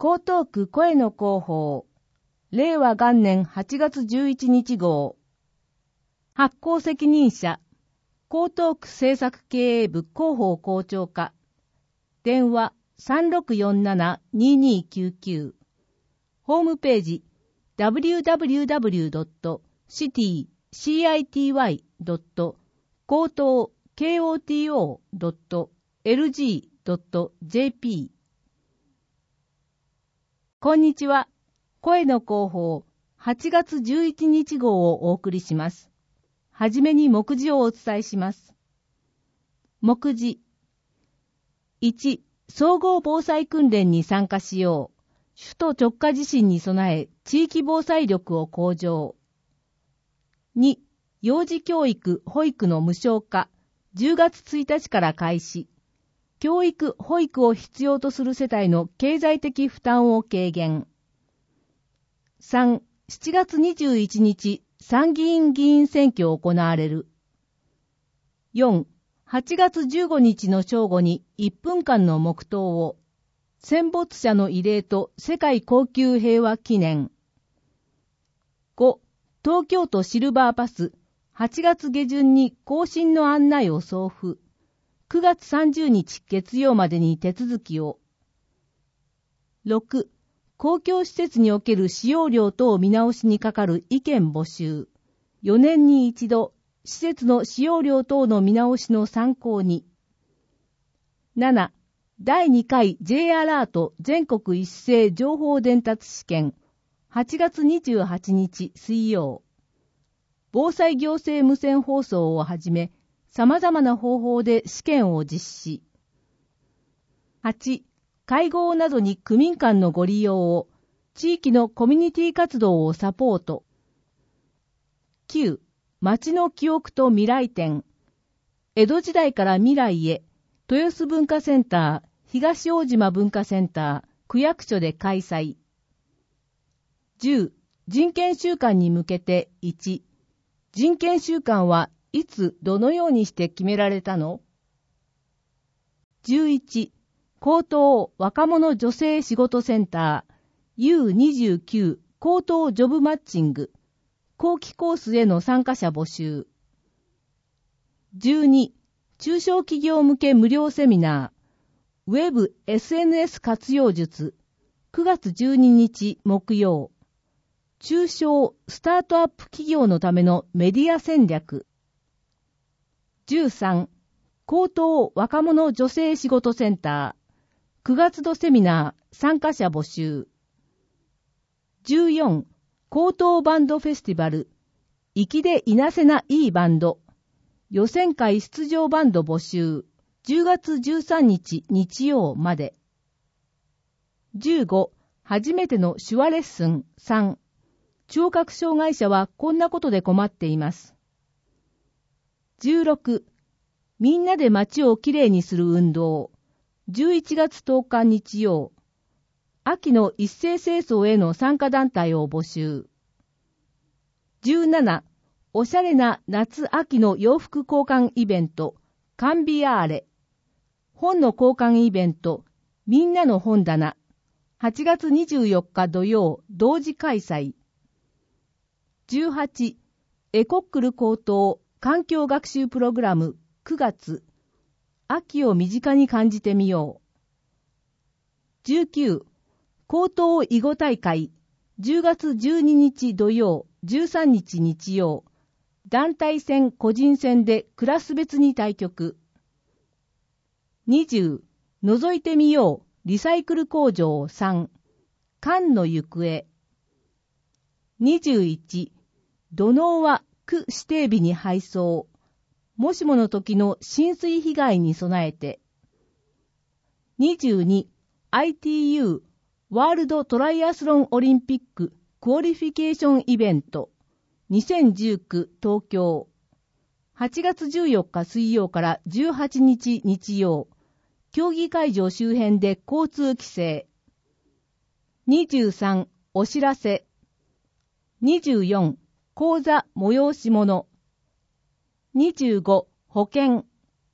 江東区声の広報、令和元年8月11日号。発行責任者、江東区政策経営部広報校長課。電話 3647-2299。ホームページ www.city.koto.lg.jp。 こんにちは。声の広報8月11日号をお送りします。はじめに目次をお伝えします。目次。1、総合防災訓練に参加しよう。首都直下地震に備え、地域防災力を向上。2、幼児教育・保育の無償化、10月1日から開始。教育・保育を必要とする世帯の経済的負担を軽減。3、7月21日、参議院議員選挙を行われる。4、8月15日の正午に1分間の黙祷を。戦没者の慰霊と世界恒久平和記念。5、東京都シルバーパス、8月下旬に更新の案内を送付。9月30日月曜までに手続きを。6、公共施設における使用料等見直しにかかる意見募集。4年に一度、施設の使用料等の見直しの参考に。7、第2回 J アラート全国一斉情報伝達試験。8月28日水曜。防災行政無線放送をはじめ、様々な方法で試験を実施。8、会合などに区民間のご利用を、地域のコミュニティ活動をサポート。9、町の記憶と未来展。江戸時代から未来へ、豊洲文化センター、東大島文化センター、区役所で開催。10、人権週間に向けて1、人権週間はいつどのようにして決められたの？ 11、高等若者女性仕事センター U29 高等ジョブマッチング後期コースへの参加者募集。12、中小企業向け無料セミナーウェブ SNS 活用術9月12日木曜。中小スタートアップ企業のためのメディア戦略。13、高等若者女性仕事センター9月度セミナー参加者募集。14、高等バンドフェスティバル粋でいなせないいバンド予選会出場バンド募集10月13日日曜まで。15、初めての手話レッスン3、聴覚障害者はこんなことで困っています。16、みんなで街をきれいにする運動11月10日日曜。秋の一斉清掃への参加団体を募集。17、おしゃれな夏秋の洋服交換イベントカンビアーレ。本の交換イベントみんなの本棚8月24日土曜同時開催。18、エコックル高等環境学習プログラム9月秋を身近に感じてみよう。19、高等囲碁大会10月12日土曜13日日曜団体戦個人戦でクラス別に対局。20、覗いてみようリサイクル工場3缶の行方。21、土のうは区指定日に配送もしもの時の浸水被害に備えて。22、ITU ワールドトライアスロンオリンピッククオリフィケーションイベント2019東京8月14日水曜から18日日曜競技会場周辺で交通規制。23、お知らせ。24、講座催し物。25、保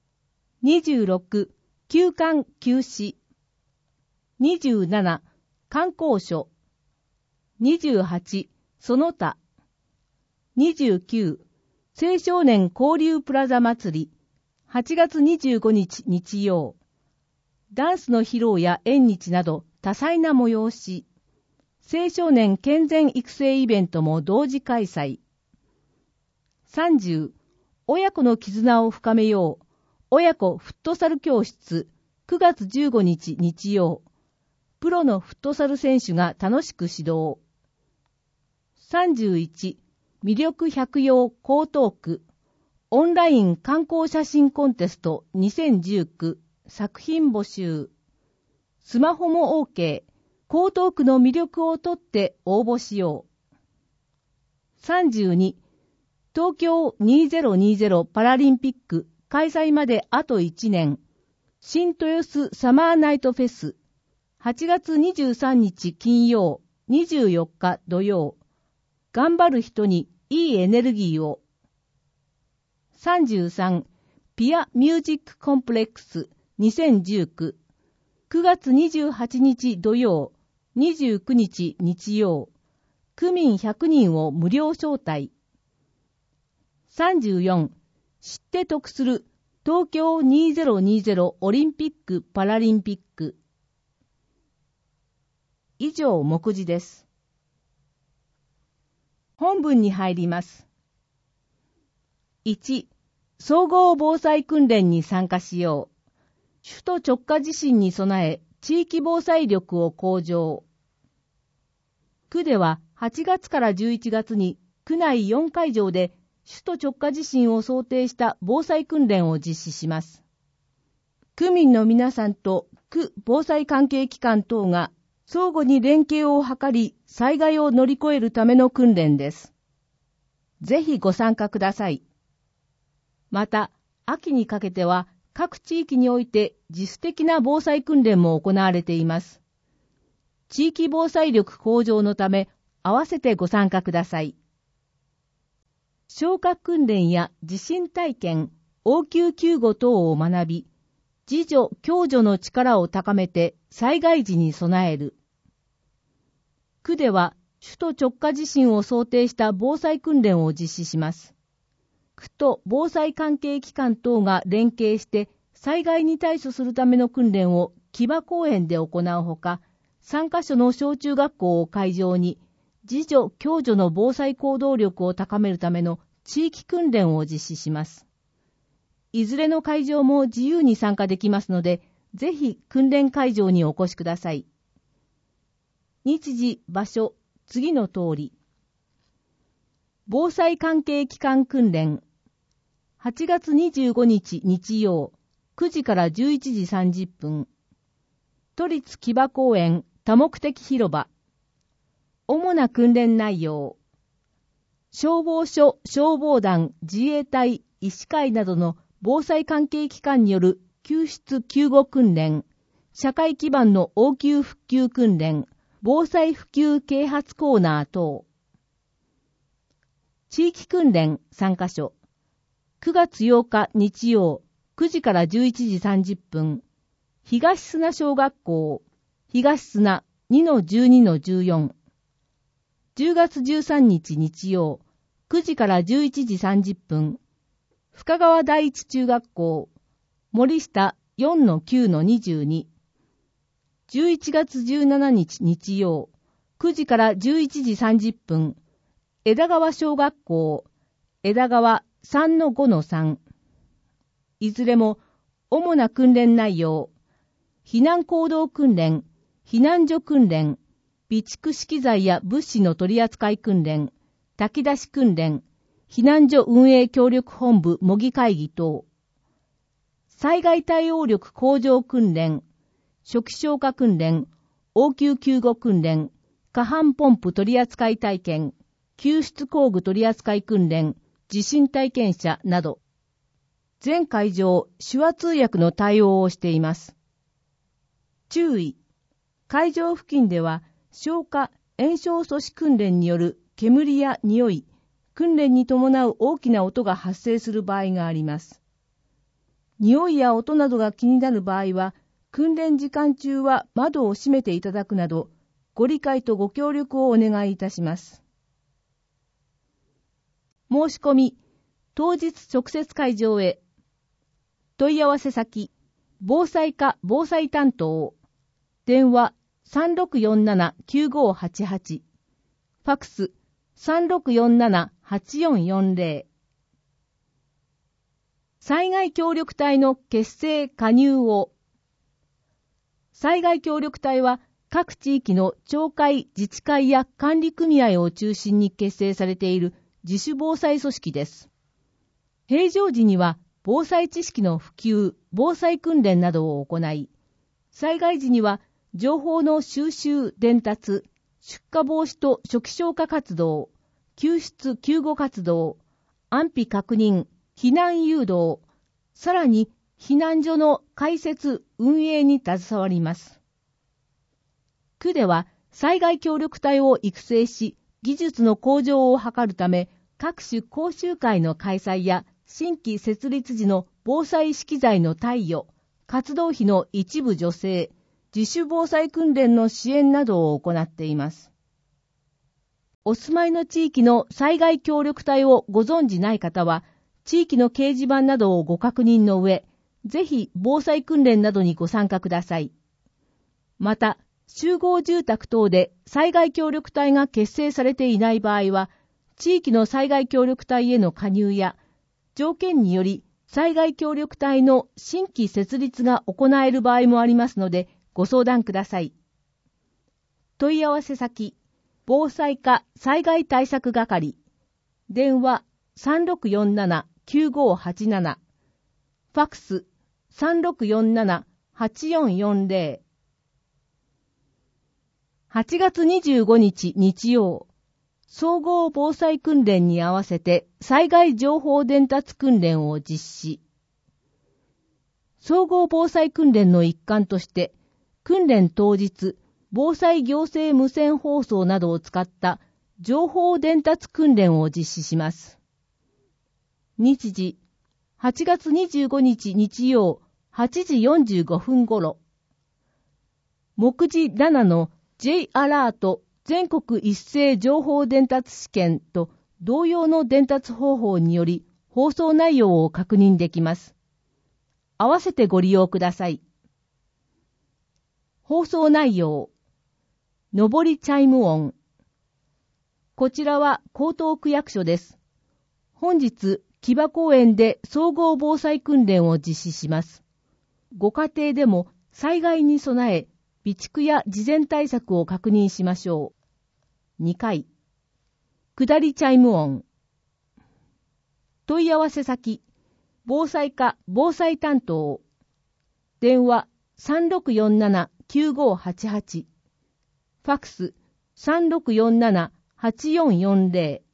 険。26、休館休止。27、 観光所。28、その他。29、青少年交流プラザ祭り。8月25日日曜。ダンスの披露や縁日など多彩な催し。青少年健全育成イベントも同時開催。30、親子の絆を深めよう。親子フットサル教室。9月15日日曜。プロのフットサル選手が楽しく指導。31、魅力百葉江東区。オンライン観光写真コンテスト2019作品募集。スマホも OK。江東区の魅力をとって応募しよう。32、東京2020パラリンピック開催まであと1年。新豊洲サマーナイトフェス。8月23日金曜、24日土曜。頑張る人にいいエネルギーを。33、ピアミュージックコンプレックス2019。9月28日土曜、29日日曜。区民100人を無料招待。34、知って得する東京2020オリンピック・パラリンピック。以上、目次です。本文に入ります。1、総合防災訓練に参加しよう。首都直下地震に備え、地域防災力を向上。区では8月から11月に区内4会場で首都直下地震を想定した防災訓練を実施します。区民の皆さんと区防災関係機関等が相互に連携を図り、災害を乗り越えるための訓練です。ぜひご参加ください。また、秋にかけては各地域において自主的な防災訓練も行われています。地域防災力向上のため、合わせてご参加ください。消火訓練や地震体験、応急救護等を学び、自助・共助の力を高めて災害時に備える。区では首都直下地震を想定した防災訓練を実施します。区と防災関係機関等が連携して災害に対処するための訓練を木場公園で行うほか、3カ所の小中学校を会場に自助・共助の防災行動力を高めるための地域訓練を実施します。いずれの会場も自由に参加できますので、ぜひ訓練会場にお越しください。日時、場所、次の通り。防災関係機関訓練。8月25日日曜、9時から11時30分。都立木場公園多目的広場。主な訓練内容。消防署、消防団、自衛隊、医師会などの防災関係機関による救出救護訓練、社会基盤の応急復旧訓練、防災普及啓発コーナー等。地域訓練3カ所。9月8日日曜、9時から11時30分。東砂小学校、東砂 2-12-14。10月13日日曜、9時から11時30分。深川第一中学校、森下 4-9-22。11月17日日曜、9時から11時30分。枝川小学校、枝川 3-5-3。いずれも、主な訓練内容。避難行動訓練、避難所訓練、備蓄資機材や物資の取り扱い訓練、炊き出し訓練、避難所運営協力本部模擬会議等。災害対応力向上訓練、初期消火訓練、応急救護訓練、下半ポンプ取扱い体験、救出工具取扱い訓練、地震体験者など、全会場手話通訳の対応をしています。注意。会場付近では消火・延焼阻止訓練による煙や匂い、訓練に伴う大きな音が発生する場合があります。匂いや音などが気になる場合は、訓練時間中は窓を閉めていただくなど、 ご理解とご協力をお願いいたします。申し込み、当日直接会場へ。問い合わせ先、防災課防災担当。電話 3647-9588。ファクス 3647-8440。災害協力隊の結成加入を。災害協力隊は各地域の町会、自治会や管理組合を中心に結成されている自主防災組織です。平常時には防災知識の普及、防災訓練などを行い、災害時には情報の収集、伝達、出火防止と初期消火活動、救出・救護活動、安否確認、避難誘導、さらに避難所の開設・運営に携わります。区では災害協力隊を育成し、技術の向上を図るため、各種講習会の開催や新規設立時の防災資機材の貸与、活動費の一部助成、自主防災訓練の支援などを行っています。お住まいの地域の災害協力隊をご存じない方は、地域の掲示板などをご確認の上、ぜひ防災訓練などにご参加ください。また、集合住宅等で災害協力隊が結成されていない場合は、地域の災害協力隊への加入や、条件により災害協力隊の新規設立が行える場合もありますので、ご相談ください。問い合わせ先、防災課災害対策係、電話 3647-9587、ファクス 3647-8440。8月25日日曜、総合防災訓練に合わせて災害情報伝達訓練を実施。総合防災訓練の一環として、訓練当日、防災行政無線放送などを使った情報伝達訓練を実施します。日時、8月25日日曜8時45分頃。目次7のJ アラート全国一斉情報伝達試験と同様の伝達方法により放送内容を確認できます。合わせてご利用ください。放送内容。上りチャイム音。こちらは江東区役所です。本日、木場公園で総合防災訓練を実施します。ご家庭でも災害に備え、備蓄や事前対策を確認しましょう。2回。下りチャイム音。問い合わせ先、防災課防災担当。電話 3647-9588。ファクス 3647-8440。